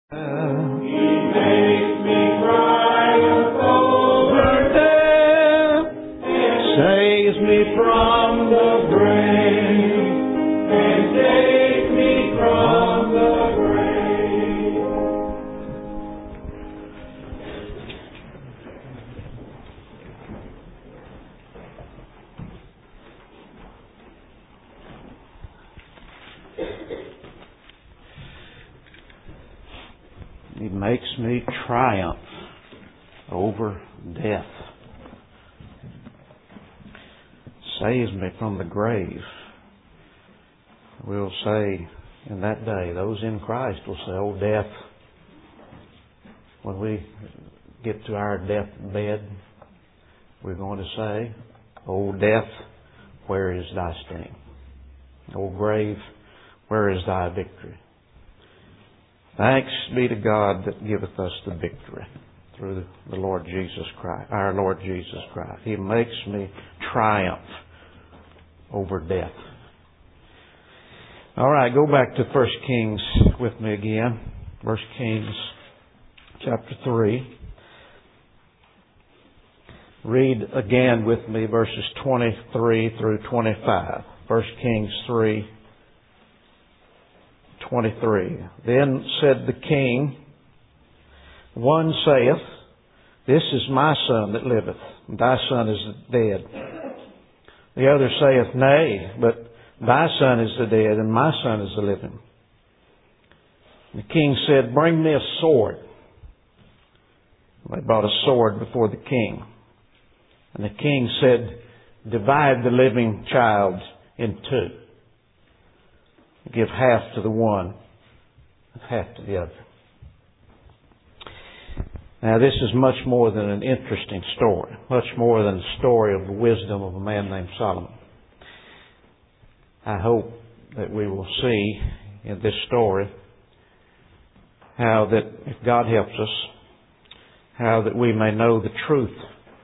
He makes me triumph over death, saves me from the grave, and takes me from the grave. He makes me triumph over death. Saves me from the grave. We'll say in that day, those in Christ will say, "Oh, death," when we get to our deathbed, we're going to say, "Oh, death, where is thy sting? O grave, where is thy victory?" Thanks be to God that giveth us the victory through the Lord Jesus Christ, our Lord Jesus Christ. He makes me triumph over death. All right, go back to 1 Kings with me again. 1 Kings chapter 3. Read again with me verses 23 through 25. 1 Kings 3. 23. Then said the king, one saith, "This is my son that liveth, and thy son is dead. The other saith, Nay, but thy son is the dead, and my son is the living." And the king said, "Bring me a sword." They brought a sword before the king. And the king said, "Divide the living child in two. Give half to the one and half to the other." Now this is much more than an interesting story. Much more than the story of the wisdom of a man named Solomon. I hope that we will see in this story how that, if God helps us, how that we may know the truth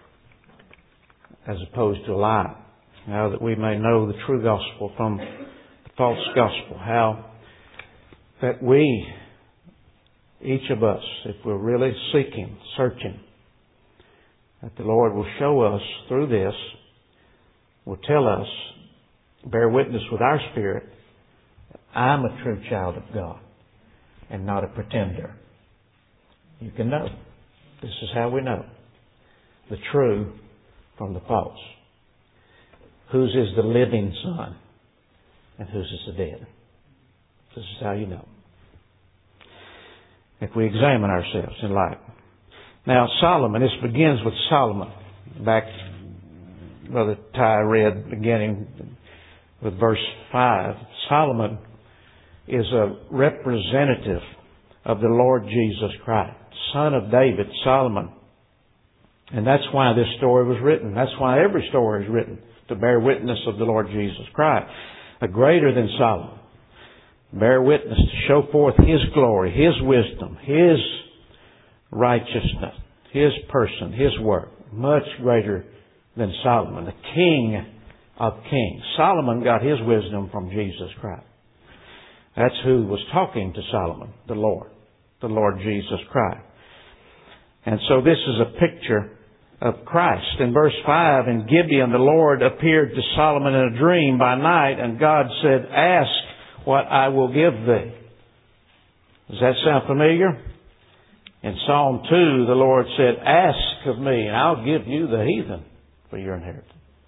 as opposed to a lie. How that we may know the true gospel from false gospel. How that we, each of us, if we're really seeking, searching, that the Lord will show us through this, will tell us, bear witness with our spirit, I'm a true child of God and not a pretender. You can know. This is how we know the true from the false. Whose is the living son? And whose is the dead? This is how you know. If we examine ourselves in life. Now Solomon, this begins with Solomon. Back, Brother Ty read beginning with verse 5. Solomon is a representative of the Lord Jesus Christ. Son of David, Solomon. And that's why this story was written. That's why every story is written. To bear witness of the Lord Jesus Christ. A greater than Solomon. Bear witness to show forth His glory, His wisdom, His righteousness, His person, His work. Much greater than Solomon, the King of Kings. Solomon got his wisdom from Jesus Christ. That's who was talking to Solomon, the Lord Jesus Christ. And so this is a picture of Christ. In verse 5, in Gibeon, the Lord appeared to Solomon in a dream by night, and God said, "Ask what I will give thee." Does that sound familiar? In Psalm 2, the Lord said, "Ask of me, and I'll give you the heathen for your inheritance."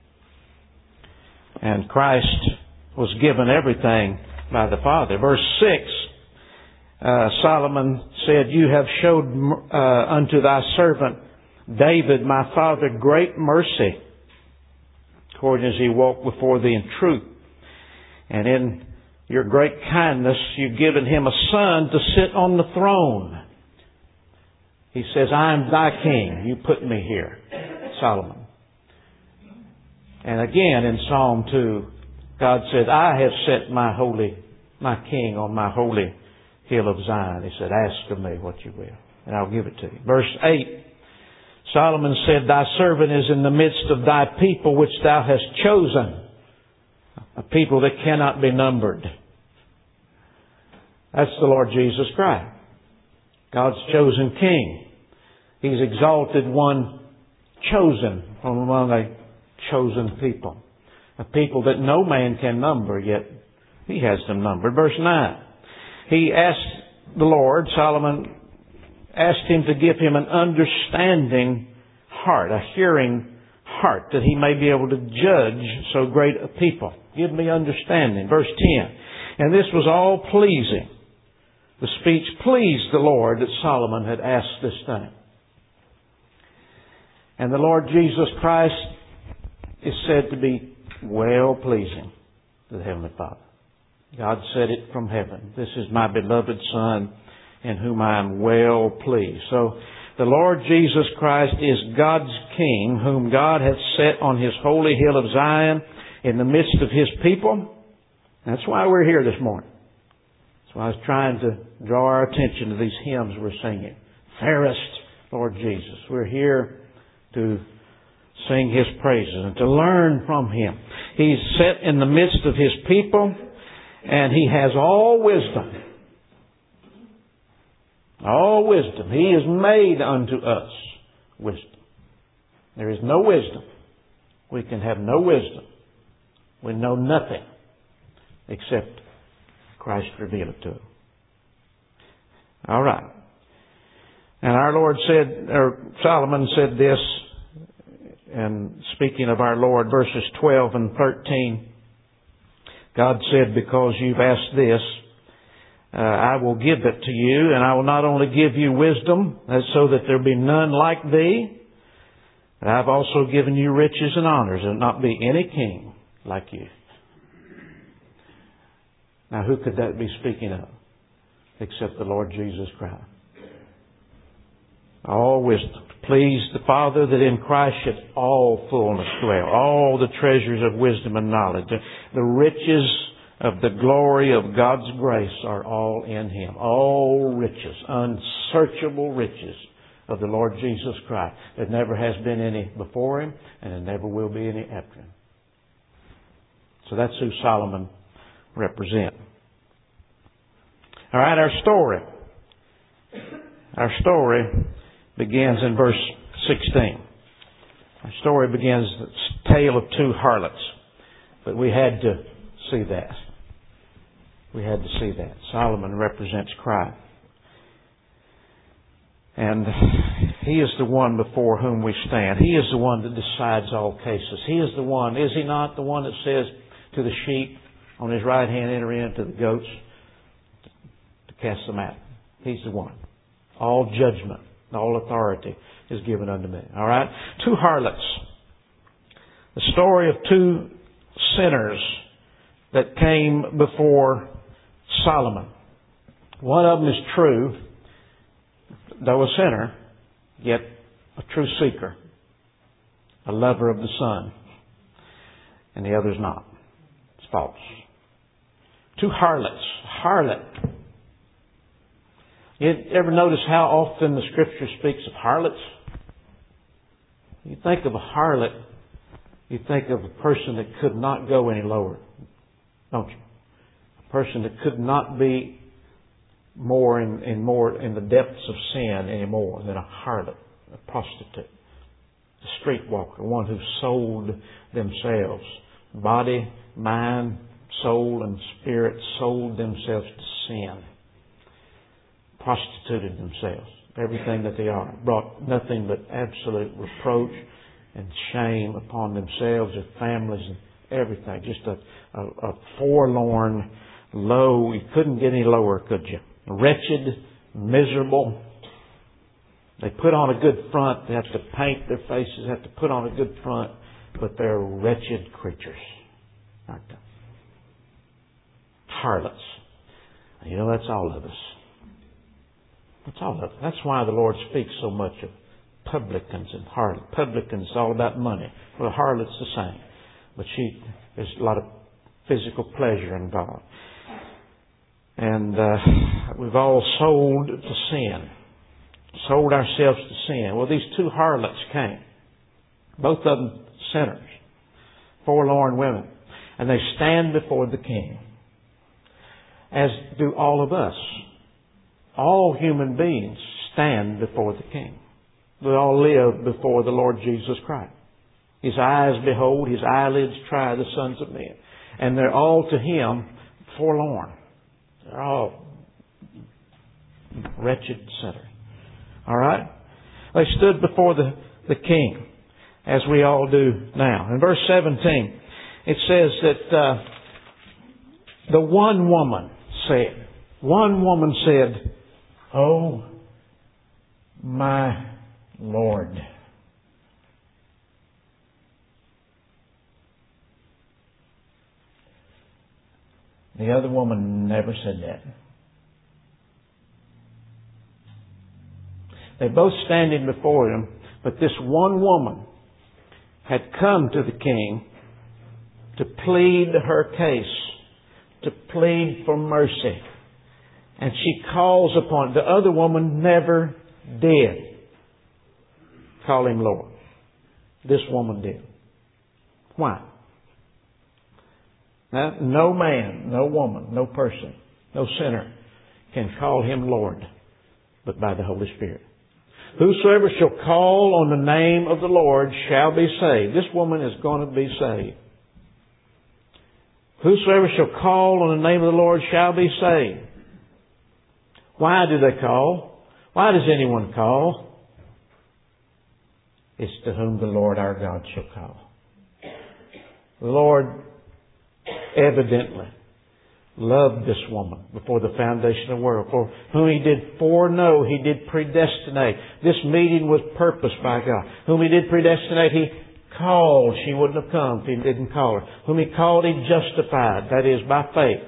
And Christ was given everything by the Father. Verse 6, Solomon said, "You have showed unto thy servant David, my father, great mercy, according as he walked before thee in truth. And in your great kindness, you've given him a son to sit on the throne." He says, "I am thy king. You put me here," Solomon. And again in Psalm 2, God said, "I have set my king on my holy hill of Zion." He said, "Ask of me what you will, and I'll give it to you." Verse 8, Solomon said, "Thy servant is in the midst of thy people which thou hast chosen, a people that cannot be numbered." That's the Lord Jesus Christ. God's chosen king. He's exalted one chosen from among a chosen people. A people that no man can number, yet He has them numbered. Verse 9. He asked the Lord, Solomon asked Him to give him an understanding heart, a hearing heart, that he may be able to judge so great a people. Give me understanding. Verse 10. And this was all pleasing. The speech pleased the Lord that Solomon had asked this thing. And the Lord Jesus Christ is said to be well pleasing to the Heavenly Father. God said it from heaven. This is my beloved Son in whom I am well pleased. So the Lord Jesus Christ is God's King, whom God hath set on His holy hill of Zion in the midst of His people. That's why we're here this morning. That's why I was trying to draw our attention to these hymns we're singing. Fairest Lord Jesus. We're here to sing His praises and to learn from Him. He's set in the midst of His people, and He has all wisdom. All wisdom. He is made unto us wisdom. There is no wisdom. We can have no wisdom. We know nothing except Christ revealed it to us. All right. And our Lord said, or Solomon said this, and speaking of our Lord, verses 12 and 13, God said, because you've asked this, I will give it to you, and I will not only give you wisdom, so that there be none like thee, but I've also given you riches and honors, and not be any king like you. Now, who could that be speaking of? Except the Lord Jesus Christ. All wisdom. Please the Father that in Christ should all fullness dwell. All the treasures of wisdom and knowledge. The riches of the glory of God's grace are all in Him. All riches, unsearchable riches of the Lord Jesus Christ. There never has been any before Him, and there never will be any after Him. So that's who Solomon represents. All right, our story. Our story begins in verse 16. Our story begins the tale of two harlots. But we had to see that. We had to see that. Solomon represents Christ. And He is the one before whom we stand. He is the one that decides all cases. He is the one, is He not, the one that says to the sheep on His right hand, enter in, to the goats to cast them out. He's the one. All judgment, all authority is given unto me. All right? Two harlots. The story of two sinners that came before Solomon. One of them is true, though a sinner, yet a true seeker, a lover of the Son. And the other is not. It's false. Two harlots. Harlot. You ever notice how often the Scripture speaks of harlots? You think of a harlot, you think of a person that could not go any lower, don't you? A person that could not be more in the depths of sin anymore than a harlot, a prostitute, a streetwalker, one who sold themselves, body, mind, soul, and spirit, sold themselves to sin. Prostituted themselves, everything that they are, brought nothing but absolute reproach and shame upon themselves, their families, and everything. Just a forlorn, low. You couldn't get any lower, could you? Wretched, miserable. They put on a good front. They have to paint their faces, have to put on a good front, but they're wretched creatures, aren't they? Harlots. You know, that's all of us. That's all of it. That's why the Lord speaks so much of publicans and harlots. Publicans is all about money. Well, the harlot's the same. But there's a lot of physical pleasure involved. And we've all sold to sin. Sold ourselves to sin. Well, these two harlots came. Both of them sinners. Forlorn women. And they stand before the King. As do all of us. All human beings stand before the King. We all live before the Lord Jesus Christ. His eyes behold, His eyelids try the sons of men. And they're all to Him forlorn. They're all wretched sinners. All right? They stood before the King, as we all do now. In verse 17, it says that the one woman said, "Oh, my Lord." The other woman never said that. They're both standing before Him, but this one woman had come to the King to plead her case, to plead for mercy. And she calls upon it. The other woman never did call Him Lord. This woman did. Why? Now, no man, no woman, no person, no sinner can call Him Lord but by the Holy Spirit. Whosoever shall call on the name of the Lord shall be saved. This woman is going to be saved. Whosoever shall call on the name of the Lord shall be saved. Why do they call? Why does anyone call? It's to whom the Lord our God shall call. The Lord evidently loved this woman before the foundation of the world. For whom He did foreknow, He did predestinate. This meeting was purposed by God. Whom He did predestinate, He called. She wouldn't have come if He didn't call her. Whom He called, He justified. That is, by faith.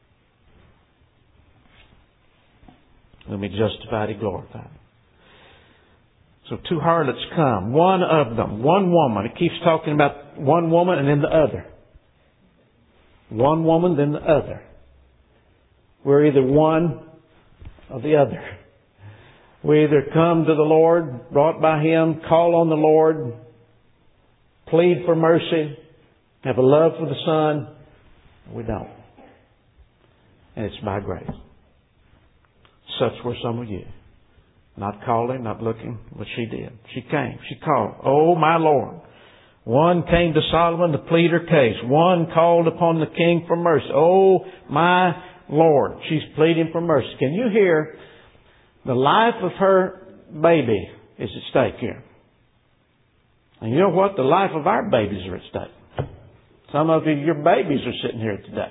Whom He justified, He glorified. So two harlots come. One of them, one woman. It keeps talking about one woman and then the other. One woman, then the other. We're either one or the other. We either come to the Lord, brought by Him, call on the Lord, plead for mercy, have a love for the Son, or we don't. And it's by grace. Such were some of you. Not calling, not looking, but she did. She came. She called. "Oh, my Lord." One came to Solomon to plead her case. One called upon the King for mercy. "Oh, my Lord." She's pleading for mercy. Can you hear? The life of her baby is at stake here. And you know what? The life of our babies are at stake. Some of you, your babies are sitting here today.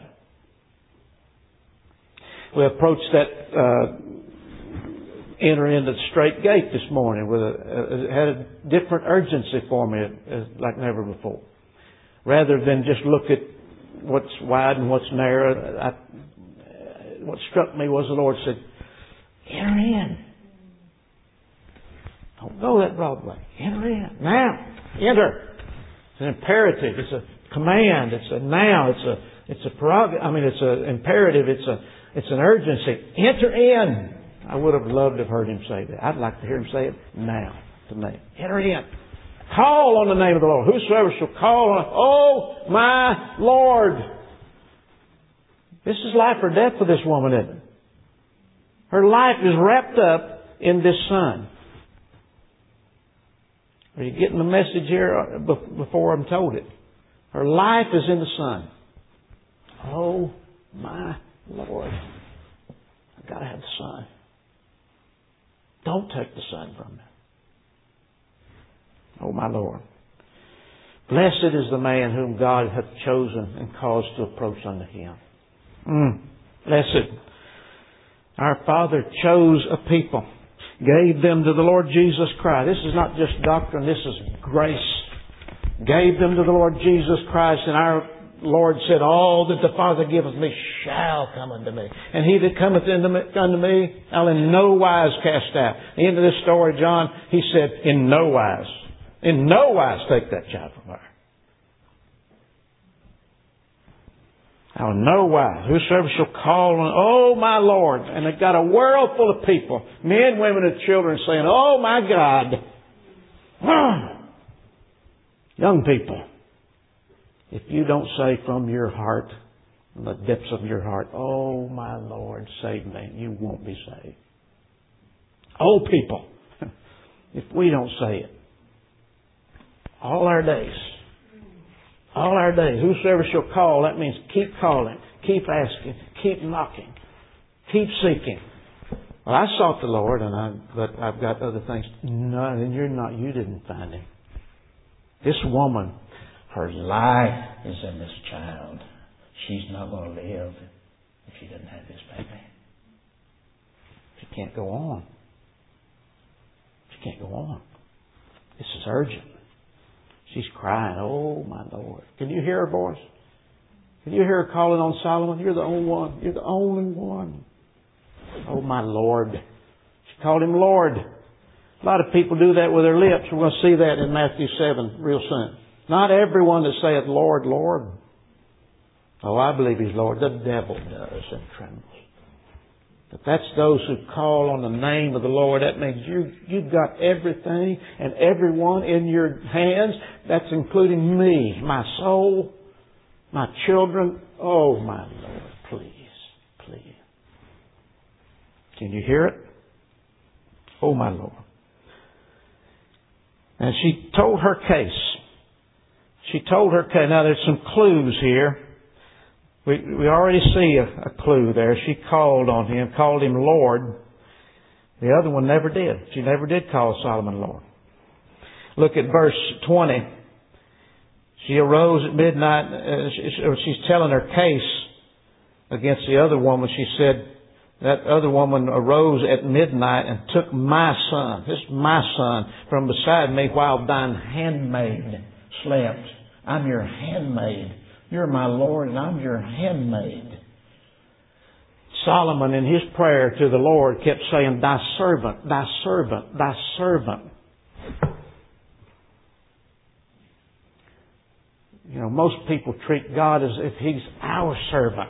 We approached that enter into the straight gate this morning with it had a different urgency for me like never before. Rather than just look at what's wide and what's narrow, what struck me was the Lord said, "Enter in. Don't go that broad way. Enter in. Now. Enter." It's an imperative. It's a command. It's a now. It's a prerogative. I mean, it's an imperative. It's an urgency. Enter in. I would have loved to have heard Him say that. I'd like to hear Him say it now to me. Enter in. Call on the name of the Lord. Whosoever shall call on, "Oh, my Lord." This is life or death for this woman, isn't it? Her life is wrapped up in this Son. Are you getting the message here before I'm told it? Her life is in the Son. Oh, my Lord. I've got to have the Son. Don't take the Son from me. Oh, my Lord. Blessed is the man whom God hath chosen and caused to approach unto Him. Blessed. Our Father chose a people, gave them to the Lord Jesus Christ. This is not just doctrine, this is grace. Gave them to the Lord Jesus Christ, and our Lord said, "All that the Father giveth me shall come unto me. And he that cometh unto me, I'll in no wise cast out." At the end of this story, John, he said, in no wise take that child from her. I'll in no wise. Whosoever shall call on, "Oh, my Lord." And they've got a world full of people, men, women, and children saying, "Oh, my God." Young people. If you don't say from your heart, from the depths of your heart, "Oh, my Lord, save me," you won't be saved. Old people, if we don't say it, all our days, whosoever shall call, that means keep calling, keep asking, keep knocking, keep seeking. Well, I sought the Lord, but I've got other things. No, then you didn't find Him. This woman, her life is in this child. She's not going to live if she doesn't have this baby. She can't go on. She can't go on. This is urgent. She's crying, oh my Lord. Can you hear her voice? Can you hear her calling on Solomon? You're the only one. You're the only one. Oh my Lord. She called Him Lord. A lot of people do that with their lips. We're going to see that in Matthew 7 real soon. Not everyone that saith, Lord, Lord. Oh, I believe He's Lord. The devil does and trembles. But that's those who call on the name of the Lord. That means you've got everything and everyone in your hands. That's including me, my soul, my children. Oh, my Lord, please, please. Can you hear it? Oh, my Lord. And she told her case. She told her case. Now, there's some clues here. We already see a clue there. She called on Him, called Him Lord. The other one never did. She never did call Solomon Lord. Look at verse 20. She arose at midnight. She's telling her case against the other woman. She said, that other woman arose at midnight and took my son, this is my son, from beside me while thine handmaid slept. I'm your handmaid. You're my Lord and I'm your handmaid. Solomon in his prayer to the Lord kept saying, thy servant, thy servant, thy servant. You know, most people treat God as if He's our servant.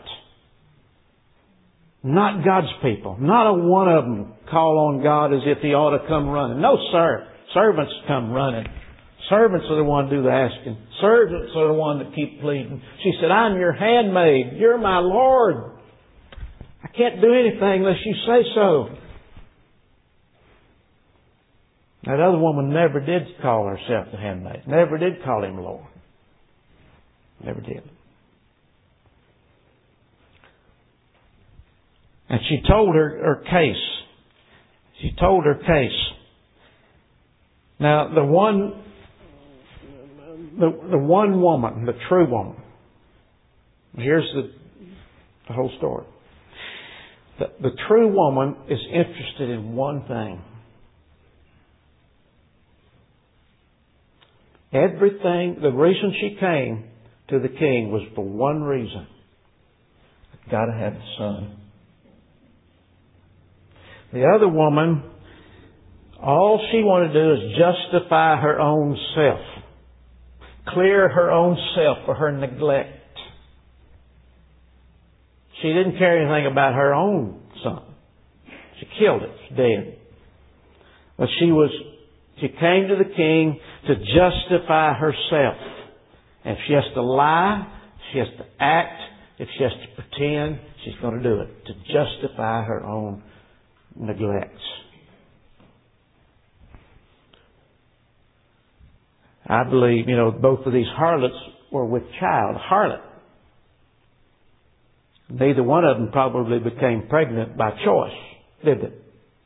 Not God's people. Not a one of them call on God as if He ought to come running. No, sir. Servants come running. Servants are the one do the asking. Servants are the one that keep pleading. She said, I'm your handmaid. You're my Lord. I can't do anything unless you say so. That other woman never did call herself the handmaid. Never did call Him Lord. Never did. And she told her case. She told her case. Now, the one woman, the true woman, here's the whole story. The true woman is interested in one thing. Everything, the reason she came to the king was for one reason. I've got to have a son. The other woman, all she wanted to do is justify her own self. Clear her own self for her neglect. She didn't care anything about her own son. She killed it. It's dead. But she came to the king to justify herself. And if she has to lie, if she has to act, if she has to pretend, she's going to do it. To justify her own neglects. I believe, both of these harlots were with child. Harlot. Neither one of them probably became pregnant by choice, did they?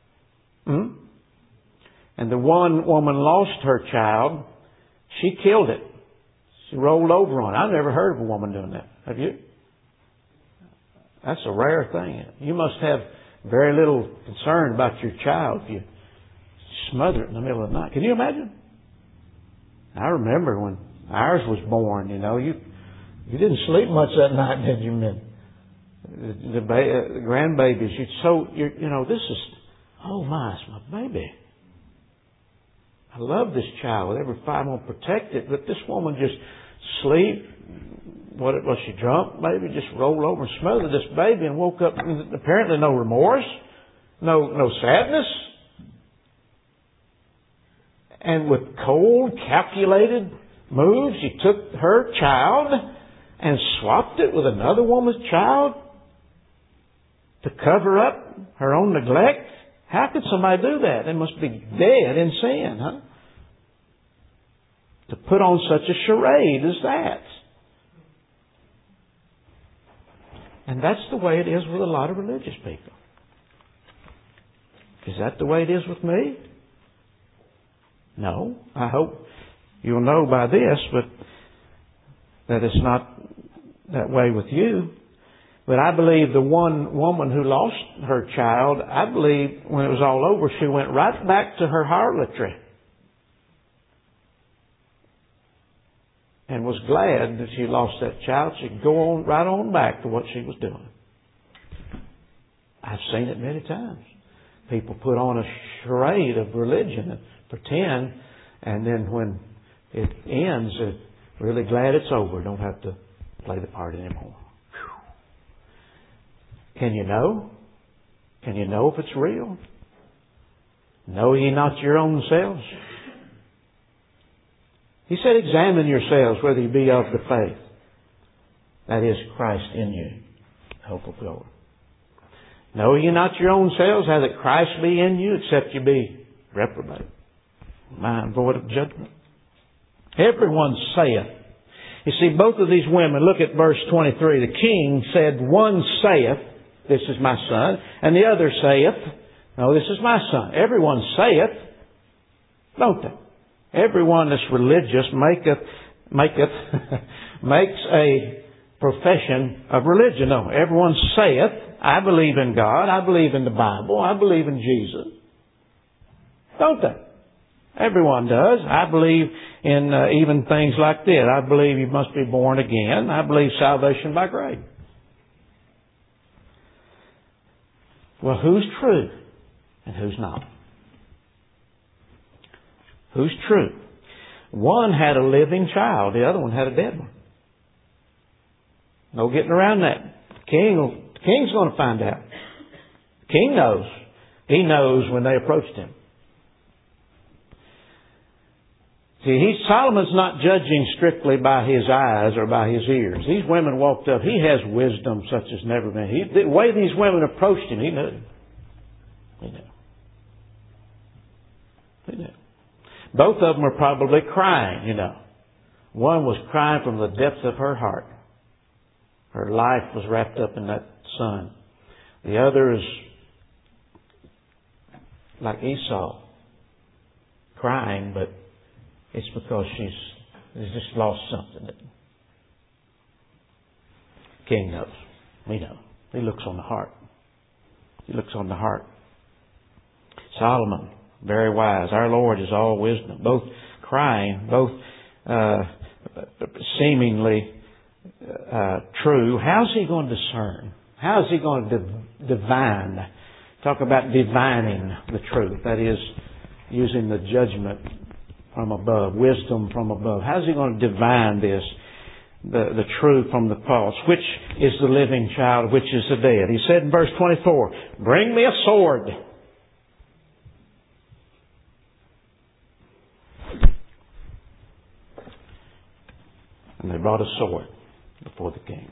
And the one woman lost her child. She killed it. She rolled over on it. I've never heard of a woman doing that. Have you? That's a rare thing. You must have very little concern about your child if you smother it in the middle of the night. Can you imagine? I remember when ours was born, you didn't sleep much that night, did you, men? The grandbabies, this is, oh my, it's my baby. I love this child with every fibre. I'm going to protect it. But this woman just sleep. What was she drunk? Maybe just rolled over and smothered this baby and woke up. Apparently no remorse, no sadness, and with cold, calculated moves, she took her child and swapped it with another woman's child to cover up her own neglect. How could somebody do that? They must be dead in sin, huh? To put on such a charade as that. And that's the way it is with a lot of religious people. Is that the way it is with me? No. I hope you'll know by this, but that it's not that way with you. But I believe the one woman who lost her child, I believe when it was all over, she went right back to her harlotry. And was glad that she lost that child. She could go on right on back to what she was doing. I've seen it many times. People put on a charade of religion and pretend, and then when it ends, they're really glad it's over. Don't have to play the part anymore. Can you know? Can you know if it's real? Know ye not your own selves? He said, examine yourselves whether you be of the faith. That is Christ in you, hope of glory. Know ye not your own selves, how that Christ be in you, except you be reprobate, mind void of judgment. Everyone saith. You see, both of these women, look at verse 23. The king said, one saith, this is my son, and the other saith, no, this is my son. Everyone saith, don't they? Everyone that's religious makes a profession of religion. No, everyone saith, I believe in God, I believe in the Bible, I believe in Jesus. Don't they? Everyone does. I believe in even things like this. I believe you must be born again. I believe salvation by grace. Well, who's true and who's not? Who's true? One had a living child. The other one had a dead one. No getting around that. The king's going to find out. The king knows. He knows when they approached him. See, Solomon's not judging strictly by his eyes or by his ears. These women walked up. He has wisdom such as never been. The way these women approached him, he knew. He knew. He knew. Both of them were probably crying, you know. One was crying from the depths of her heart. Her life was wrapped up in that son. The other is like Esau, crying, but it's because she's just lost something. King knows. We know. He looks on the heart. He looks on the heart. Solomon, very wise. Our Lord is all wisdom. Both crying, both seemingly true. How's he going to discern? How is he going to divine? Talk about divining the truth. That is, using the judgment from above, wisdom from above. How's he going to divine this? The true from the false. Which is the living child? Which is the dead? He said in verse 24, bring me a sword. And they brought a sword before the king.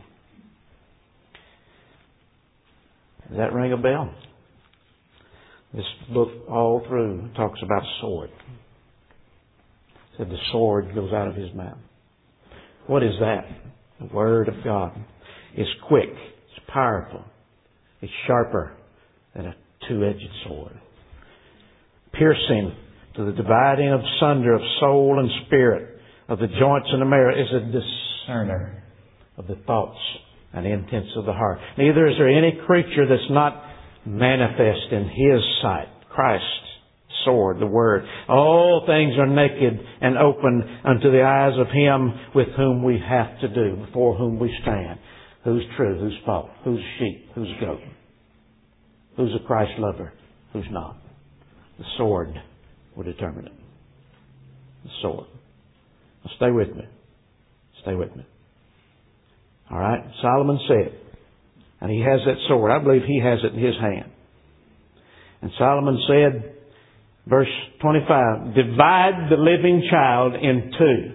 Does that ring a bell? This book all through talks about a sword. It said the sword goes out of his mouth. What is that? The Word of God. It's quick. It's powerful. It's sharper than a two-edged sword. Piercing to the dividing of sunder of soul and spirit, of the joints and the marrow, is a discerner of the thoughts and intents of the heart. Neither is there any creature that's not manifest in His sight. Christ's sword, the Word. All things are naked and open unto the eyes of Him with whom we have to do, before whom we stand. Who's true? Who's false? Who's sheep? Who's goat? Who's a Christ lover? Who's not? The sword will determine it. The sword. Now stay with me. Stay with me. All right? Solomon said, and he has that sword. I believe he has it in his hand. And Solomon said, verse 25, divide the living child in two.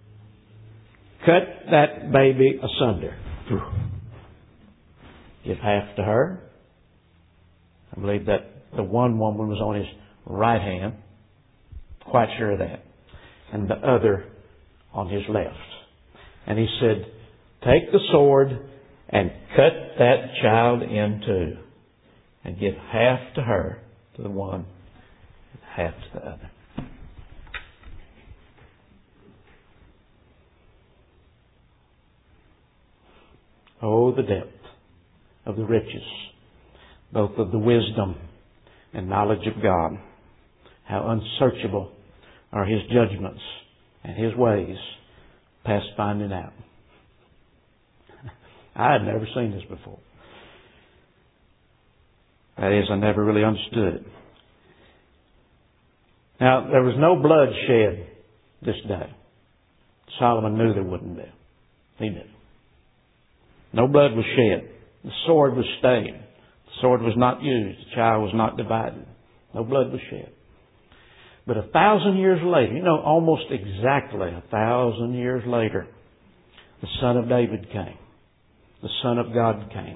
Cut that baby asunder. Give half to her. I believe that The one woman was on his right hand, quite sure of that, and the other on his left. And he said, take the sword and cut that child in two, and give half to her, to the one, and half to the other. Oh, the depth of the riches, both of the wisdom and knowledge of God. How unsearchable are His judgments and His ways past finding out. I had never seen this before. That is, I never really understood it. Now, there was no blood shed this day. Solomon knew there wouldn't be. He knew. No blood was shed. The sword was stayed. The sword was not used. The child was not divided. No blood was shed. But 1,000 years later, almost exactly 1,000 years later, the Son of David came. The Son of God came.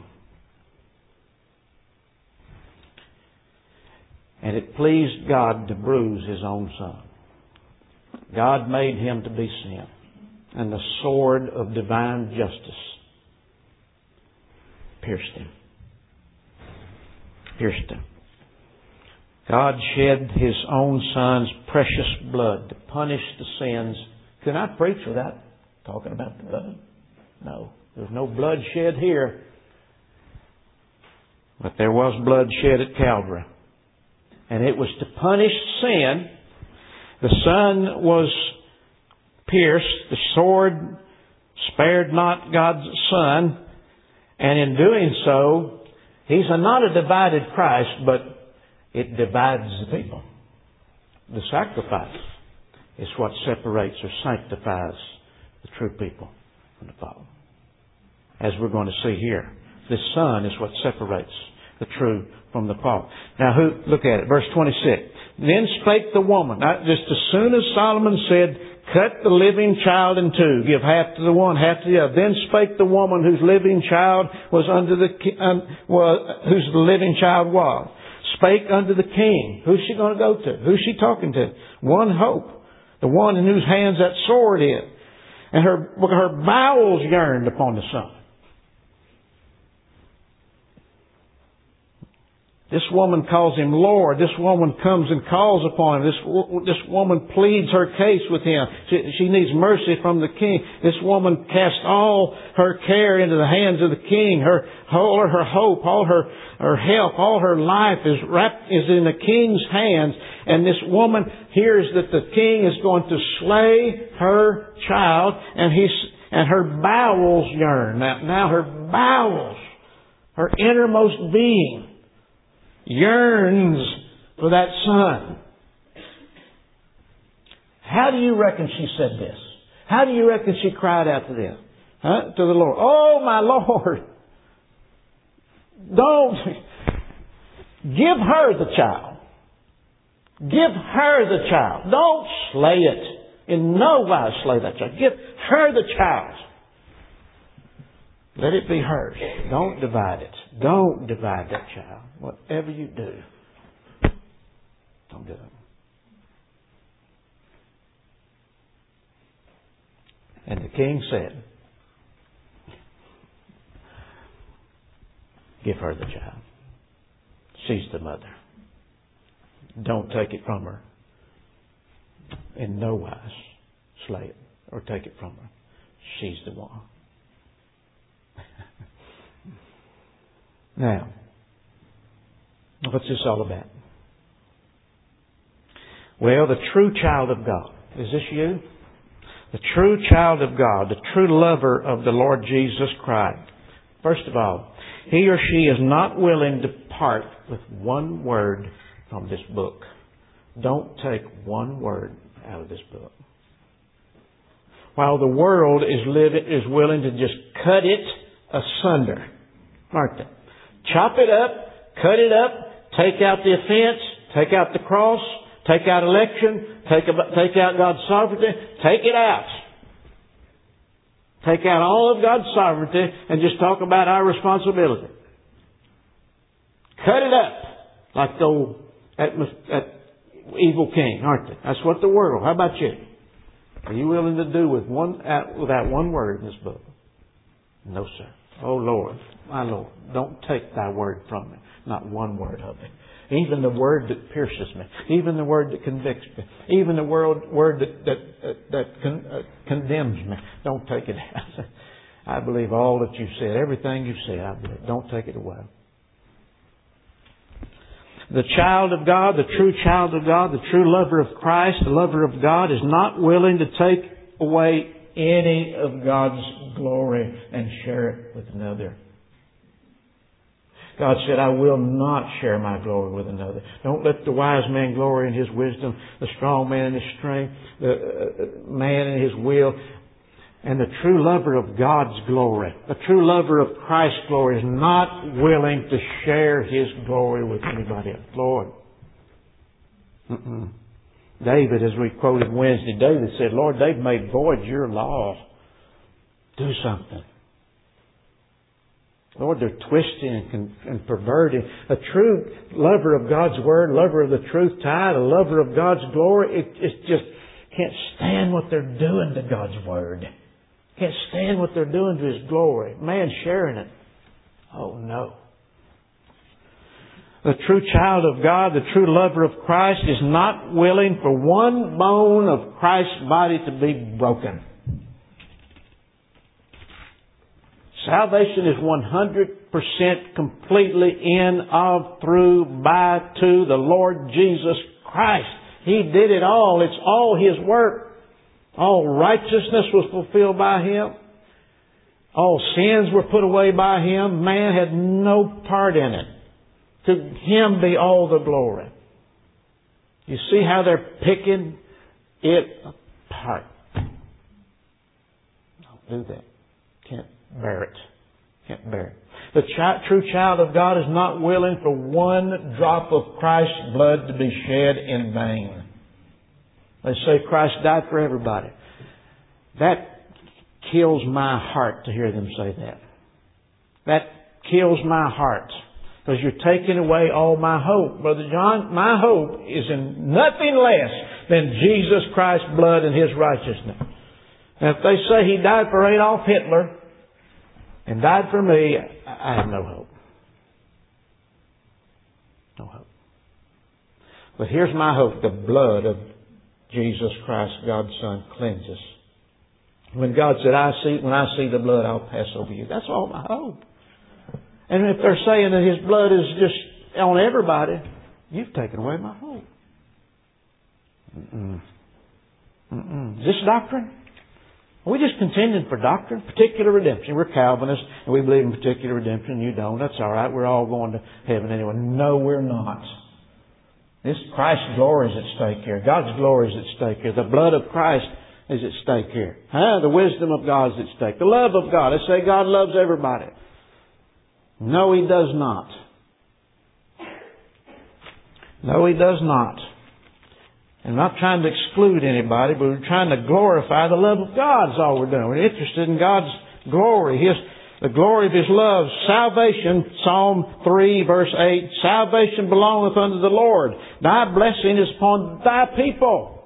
And it pleased God to bruise His own Son. God made Him to be sin. And the sword of divine justice pierced Him. Pierced Him. God shed His own Son's precious blood to punish the sins. Can I preach without talking about the blood? No. There's no blood shed here. But there was blood shed at Calvary. And it was to punish sin. The Son was pierced. The sword spared not God's Son. And in doing so, He's not a divided Christ, but it divides the people. The sacrifice is what separates or sanctifies the true people from the fallen. As we're going to see here, the Son is what separates the true from the false. Now, look at it, verse 26. Then spake the woman. Now, just as soon as Solomon said, cut the living child in two, give half to the one, half to the other. Then spake the woman whose living child was whose the living child was. Spake unto the king. Who's she going to go to? Who's she talking to? One hope. The one in whose hands that sword is. And her bowels yearned upon the Son. This woman calls Him Lord. This woman comes and calls upon Him. This woman pleads her case with Him. She needs mercy from the king. This woman casts all her care into the hands of the king. All her hope, all her help, all her life is in the king's hands. And this woman hears that the king is going to slay her child, and her bowels yearn. Now her bowels, her innermost being, yearns for that Son. How do you reckon she said this? How do you reckon she cried out to this? To the Lord. Oh, my Lord! Don't give her the child. Give her the child. Don't slay it. In no wise slay that child. Give her the child. Let it be hers. Don't divide it. Don't divide that child. Whatever you do, don't do it. And the king said, give her the child. She's the mother. Don't take it from her. In no wise slay it or take it from her. She's the one. Now, what's this all about? Well, the true child of God. Is this you? The true child of God, the true lover of the Lord Jesus Christ. First of all, he or she is not willing to part with one word from this book. Don't take one word out of this book. While the world is willing to just cut it asunder, aren't they? Chop it up, cut it up, take out the offense, take out the cross, take out election, take out God's sovereignty, take it out. Take out all of God's sovereignty and just talk about our responsibility. Cut it up. like the old that evil king, aren't they? That's what the world. How about you? Are you willing to do without one word in this book? No, sir. Oh, Lord, my Lord, don't take thy word from me. Not one word of it. Even the word that pierces me. Even the word that convicts me. Even the word that condemns me. Don't take it out. I believe all that you said. Everything you said, I believe. Don't take it away. The child of God, the true child of God, the true lover of Christ, the lover of God is not willing to take away any of God's glory and share it with another. God said, I will not share my glory with another. Don't let the wise man glory in his wisdom, the strong man in his strength, the man in his will. And the true lover of God's glory, the true lover of Christ's glory is not willing to share his glory with anybody else. Lord. David, as we quoted Wednesday, David said, Lord, they've made void your law. Do something. Lord, they're twisting and perverting. A true lover of God's Word, lover of the truth tide, a lover of God's glory, it just can't stand what they're doing to God's Word. Can't stand what they're doing to His glory. Man sharing it. Oh no. The true child of God, the true lover of Christ is not willing for one bone of Christ's body to be broken. Salvation is 100% completely in, of, through, by, to the Lord Jesus Christ. He did it all. It's all His work. All righteousness was fulfilled by Him. All sins were put away by Him. Man had no part in it. To Him be all the glory. You see how they're picking it apart. Don't do that. Can't bear it. Can't bear it. The true child of God is not willing for one drop of Christ's blood to be shed in vain. They say Christ died for everybody. That kills my heart to hear them say that. That kills my heart. Because you're taking away all my hope. Brother John, my hope is in nothing less than Jesus Christ's blood and His righteousness. And if they say He died for Adolf Hitler and died for me, I have no hope. No hope. But here's my hope. The blood of Jesus Christ, God's Son, cleanses. When God said, when I see the blood, I'll pass over you. That's all my hope. And if they're saying that His blood is just on everybody, you've taken away my hope. Is this doctrine? Are we just contending for doctrine? Particular redemption. We're Calvinists and we believe in particular redemption. You don't. That's all right. We're all going to heaven anyway. No, we're not. This Christ's glory is at stake here. God's glory is at stake here. The blood of Christ is at stake here. The wisdom of God is at stake. The love of God. They say God loves everybody. No, He does not. No, He does not. I'm not trying to exclude anybody, but we're trying to glorify the love of God is all we're doing. We're interested in God's glory, the glory of His love. Salvation, Psalm 3 verse 8, salvation belongeth unto the Lord. Thy blessing is upon Thy people.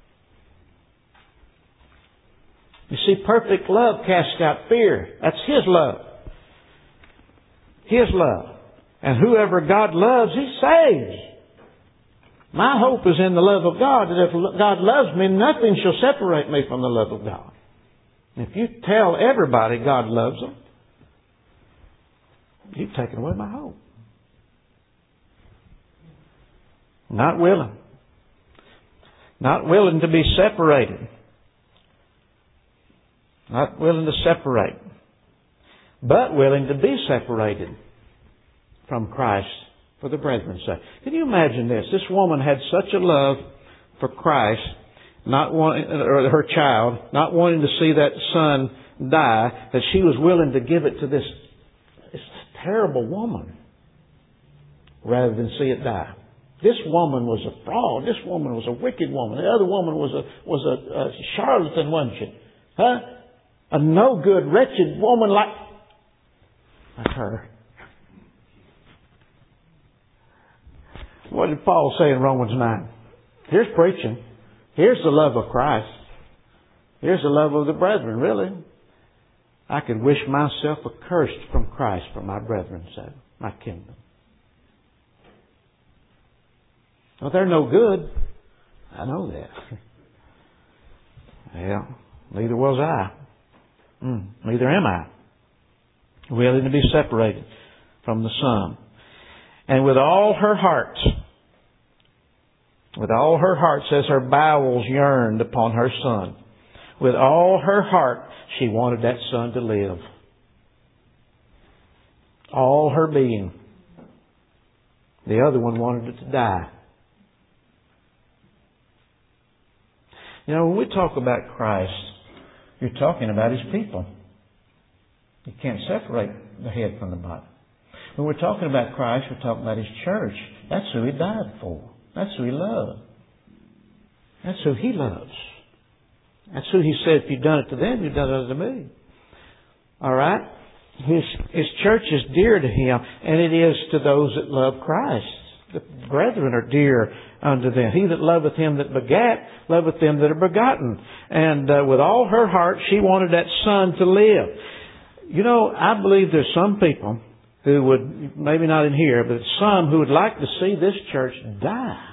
You see, perfect love casts out fear. That's His love. His love. And whoever God loves, He saves. My hope is in the love of God, that if God loves me, nothing shall separate me from the love of God. If you tell everybody God loves them, you've taken away my hope. Not willing. Not willing to be separated. Not willing to separate. But willing to be separated from Christ for the brethren's sake. Can you imagine this? This woman had such a love for Christ, or her child, not wanting to see that son die, that she was willing to give it to this terrible woman rather than see it die. This woman was a fraud. This woman was a wicked woman. The other woman was a charlatan, wasn't she? A no good, wretched woman like her. What did Paul say in Romans 9? Here's preaching. Here's the love of Christ. Here's the love of the brethren, really. I could wish myself accursed from Christ for my brethren's sake, my kingdom. Well, they're no good. I know that. Well, neither was I. Neither am I. Willing to be separated from the Son. And with all her heart says her bowels yearned upon her Son. With all her heart, she wanted that Son to live. All her being. The other one wanted it to die. You know, when we talk about Christ, you're talking about His people. You can't separate the head from the body. When we're talking about Christ, we're talking about His church. That's who He died for. That's who He loved. That's who He loves. That's who He said, if you've done it to them, you've done it unto me. All right? His church is dear to Him, and it is to those that love Christ. The brethren are dear unto them. He that loveth Him that begat, loveth them that are begotten. And with all her heart, she wanted that Son to live. You know, I believe there's some people who would, maybe not in here, but some who would like to see this church die.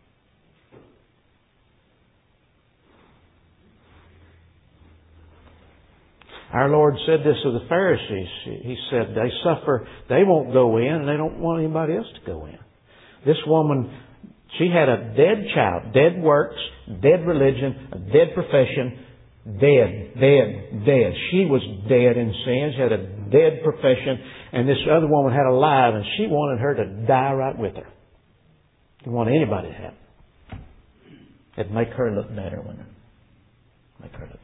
Our Lord said this to the Pharisees. He said they suffer, they won't go in, and they don't want anybody else to go in. This woman, she had a dead child, dead works, dead religion, a dead profession, dead. She was dead in sin. She had a dead profession, and this other woman had a life, and she wanted her to die right with her. Didn't want anybody to have it. It'd make her look better, wouldn't it? Make her look better.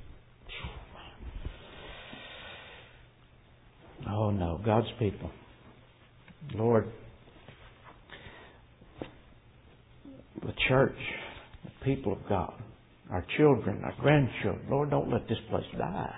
Oh no, God's people. Lord, the church, the people of God, our children, our grandchildren, Lord, don't let this place die.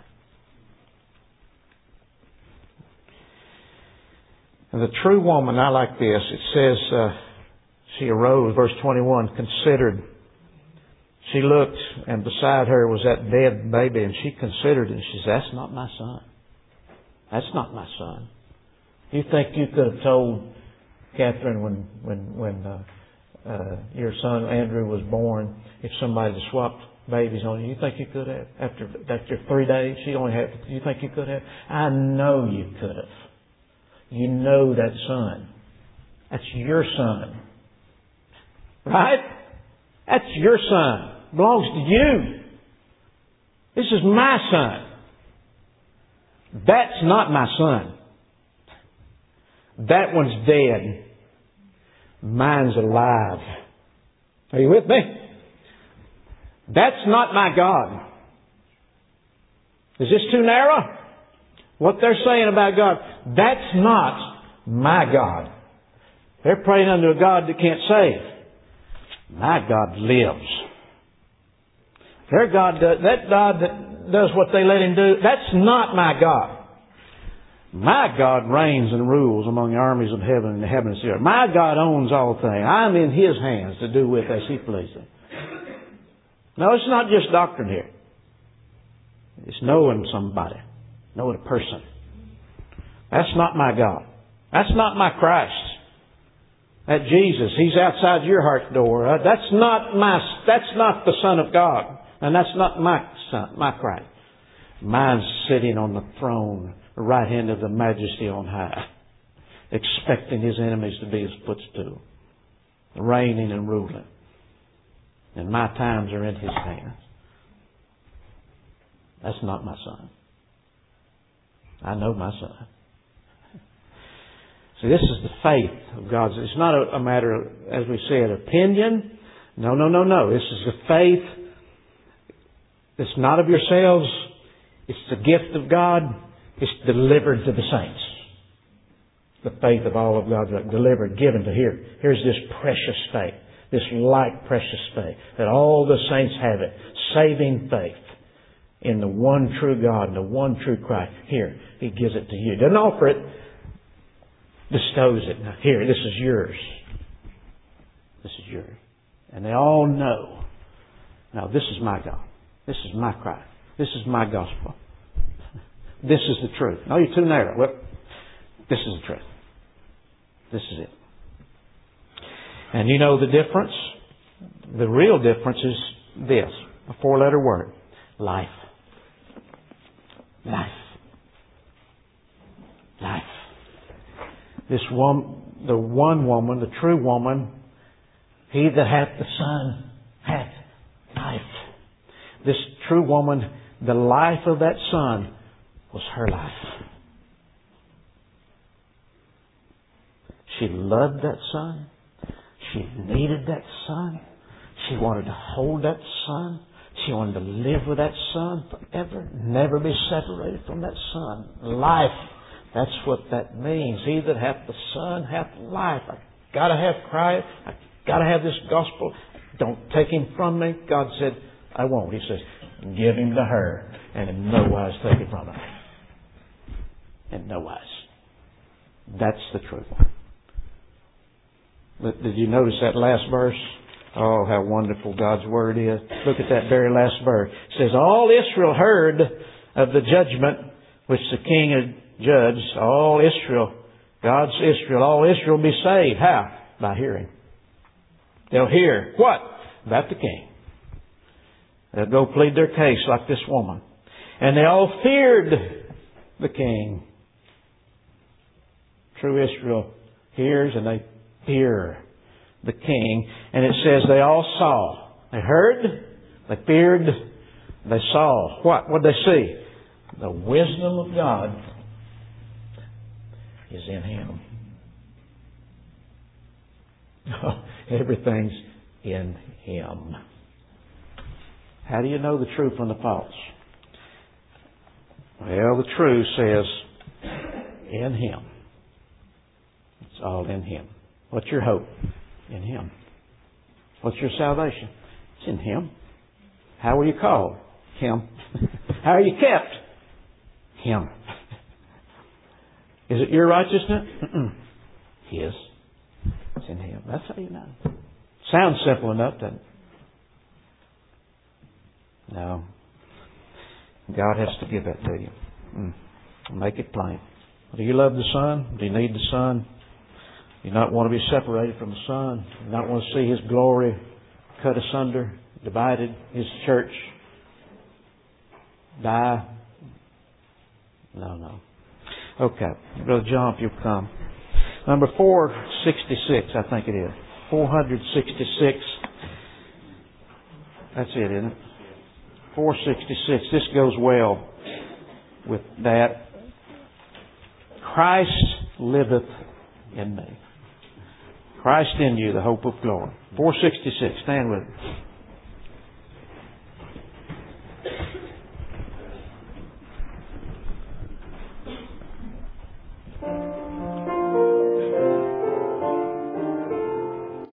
And the true woman, I like this. It says, she arose, verse 21, considered. She looked, and beside her was that dead baby, and she considered it, and she said, that's not my son. That's not my son. You think you could have told Catherine when your son Andrew was born, if somebody had swapped babies on you think you could have? After 3 days, you think you could have? I know you could have. You know that son. That's your son. Right? That's your son. Belongs to you. This is my son. That's not my son. That one's dead. Mine's alive. Are you with me? That's not my God. Is this too narrow? What they're saying about God, that's not my God. They're praying unto a God that can't save. My God lives. Their God does, that God that does what they let Him do, that's not my God. My God reigns and rules among the armies of heaven and the heavens and the earth. My God owns all things. I'm in His hands to do with as He pleases. No, it's not just doctrine here. It's knowing somebody. Knowing a person. That's not my God. That's not my Christ. That Jesus, He's outside your heart's door. That's not the Son of God. And that's not my Son, my Christ. Mine's sitting on the throne, the right hand of the Majesty on high, expecting His enemies to be His footstool, reigning and ruling. And my times are in His hands. That's not my son. I know my son. See, this is the faith of God. It's not a matter of, as we said, opinion. No. This is the faith. It's not of yourselves. It's the gift of God. It's delivered to the saints. The faith of all of God delivered, given to here. Here's this precious faith. This like precious faith. That all the saints have it. Saving faith. In the one true God and the one true Christ. Here, He gives it to you. Doesn't offer it. Bestows it. Now, here, this is yours. This is yours. And they all know, no, this is my God. This is my Christ. This is my gospel. This is the truth. No, you're too narrow. Well, this is the truth. This is it. And you know the difference? The real difference is this. A 4-letter word. Life. Life. Life. This one, the one woman, the true woman, he that hath the Son hath life. This true woman, the life of that Son was her life. She loved that Son. She needed that Son. She wanted to hold that Son. She wanted to live with that Son forever. Never be separated from that Son. Life. That's what that means. He that hath the Son hath life. I've got to have Christ. I've got to have this gospel. Don't take Him from me. God said, I won't. He says, give Him to her. And in no wise take it from her. In no wise. That's the truth. But did you notice that last verse? Oh, how wonderful God's Word is. Look at that very last verse. It says, all Israel heard of the judgment which the king had judged. All Israel, God's Israel, all Israel will be saved. How? By hearing. They'll hear. What? About the king. They'll go plead their case like this woman. And they all feared the king. True Israel hears and they fear the king. And it says they all saw. They heard, they feared, they saw. What? What did they see? The wisdom of God is in Him. Everything's in Him. How do you know the true from the false? Well, the true says, in Him. It's all in Him. What's your hope? In Him. What's your salvation? It's in Him. How are you called? Him. How are you kept? Him. Is it your righteousness? His. It's in Him. That's how you know. Sounds simple enough, doesn't it? No. God has to give that to you. Make it plain. Do you love the Son? Do you need the Son? Do you not want to be separated from the Son? Do you not want to see His glory cut asunder, divided, His church die? No. Okay. Brother John, if you'll come. Number 466, I think it is. 466. That's it, isn't it? 466. This goes well with that. Christ liveth in me. Christ in you, the hope of glory. 466. Stand with me.